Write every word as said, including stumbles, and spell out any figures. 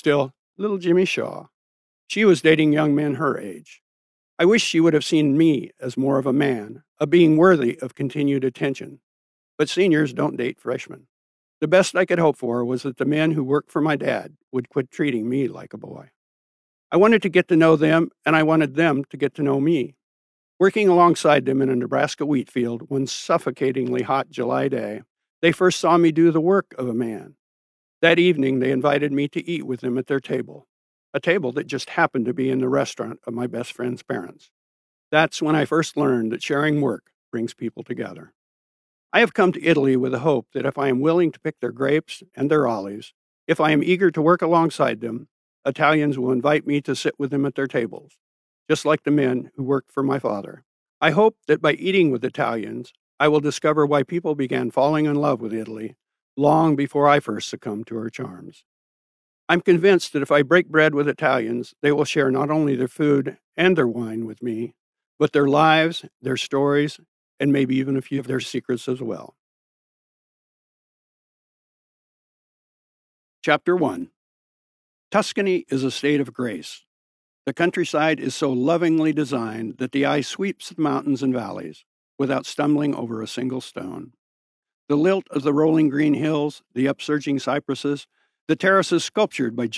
still little Jimmy Shaw. She was dating young men her age. I wish she would have seen me as more of a man, a being worthy of continued attention. But seniors don't date freshmen. The best I could hope for was that the men who worked for my dad would quit treating me like a boy. I wanted to get to know them, and I wanted them to get to know me. Working alongside them in a Nebraska wheat field one suffocatingly hot July day, they first saw me do the work of a man. That evening, they invited me to eat with them at their table, a table that just happened to be in the restaurant of my best friend's parents. That's when I first learned that sharing work brings people together. I have come to Italy with the hope that if I am willing to pick their grapes and their olives, if I am eager to work alongside them, Italians will invite me to sit with them at their tables, just like the men who worked for my father. I hope that by eating with Italians, I will discover why people began falling in love with Italy long before I first succumbed to her charms. I'm convinced that if I break bread with Italians, they will share not only their food and their wine with me, but their lives, their stories, and maybe even a few of their secrets as well. Chapter one. Tuscany is a state of grace. The countryside is so lovingly designed that the eye sweeps the mountains and valleys without stumbling over a single stone. The lilt of the rolling green hills, the upsurging cypresses, the terraces sculptured by